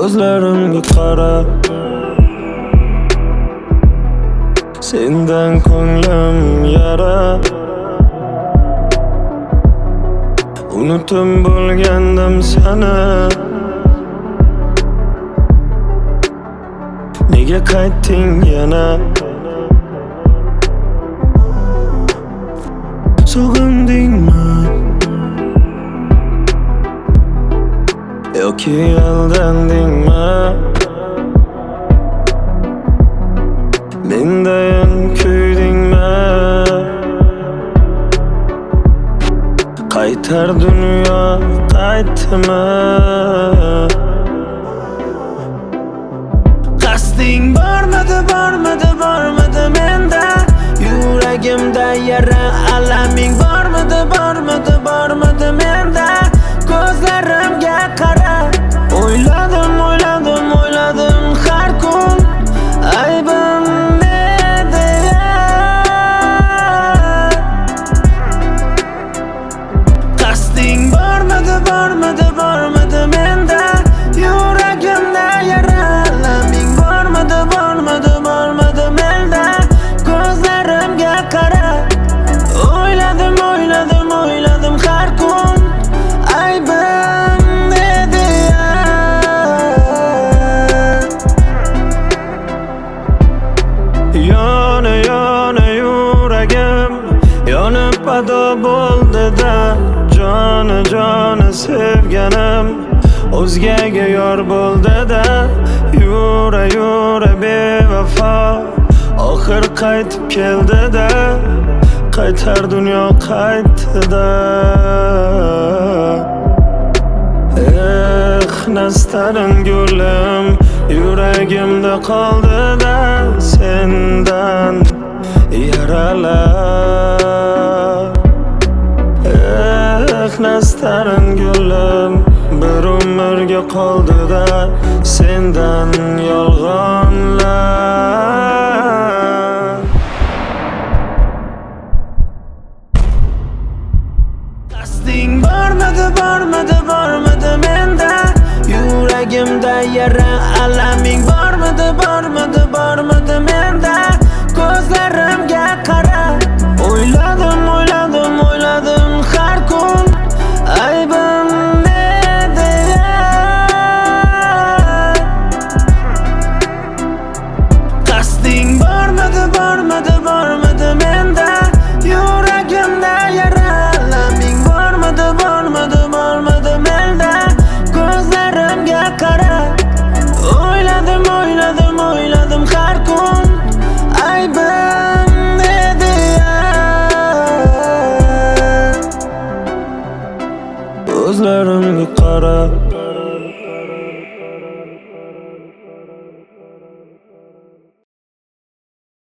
Ko'zlarimga qara, sendan ko'nglim yara. Unutib bo'lgandim seni, nega qaytding yana? Sog'indingmi yoki aldandingmi? Mendayin kuydingmi? Qaytar dunyo qaytdimi? Qasding bormidi, bormidi, bormidi menda? Yuragimda yara, alaming bormidi, bormidi, bormidi menda? Ko'zlarimga qara, o'yladim, o'yladim, o'yladim har kun. Aybim neda? Qasding bormidi, bormidi, bormidi menda? Yuragimda yara, alaming bormidi, bormidi, bormidi menda? Ko'zlarimga qara, o'yladim, o'yladim, o'yladim har kun. Aybim neda? Yona, yona yuragim, yonib ado bo'ldi-da. Joni, joni sevganim o'zgaga yor bo'ldi-da. Yura, yura bevafo, oxir qaytib keldi-da. Qaytar dunyo qaytdi-da. Nastarin gulim yuragimda qoldi-da. Sendan yaralar. Nastarin gulim bir umrga qoldi-da. Sendan yolg'onlar. Qasding bormidi, bormidi, bormidi menda? Yuragimda yara, alaming bormidi, bormidi, bormidi menda? Ko'zlarimga qara, o'yladim, o'yladim, o'yladim har kun. Aybim neda? Qasding bormidi, bormidi, bormidi menda? Yuragimda yara, alaming bormidi, bormidi, bormidi menda? Ko'zlarimga qara, o'yladim, o'yladim, o'yladim har kun. Aybim neda? Ko'zlarimga qara,